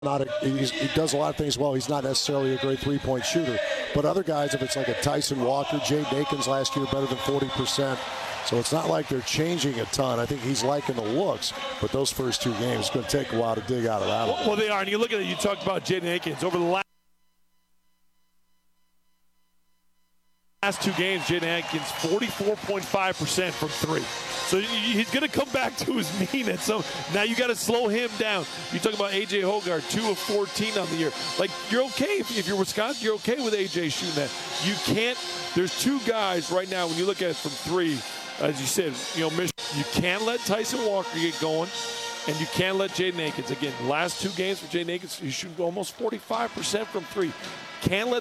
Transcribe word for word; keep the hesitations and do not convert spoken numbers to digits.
Not a, he's, he does a lot of things well. He's not necessarily a great three-point shooter. But other guys, if it's like a Tyson Walker, Jaden Akins last year, better than forty percent. So it's not like they're changing a ton. I think he's liking the looks, but those first two games, it's going to take a while to dig out of that one. Well, they are. And you look at it, you talked about Jaden Akins. Over the last Last two games, Jaden Akins, forty-four point five percent from three. So he's going to come back to his mean at some. Now you got to slow him down. You talk about A J Hoggard, two of fourteen on the year. Like, you're okay if, if you're Wisconsin, you're okay with A J shooting that. You can't. There's two guys right now when you look at it from three. As you said, you know, you can't let Tyson Walker get going, and you can't let Jaden Akins. Again, last two games for Jaden Akins, he's shooting almost forty-five percent from three. Can't let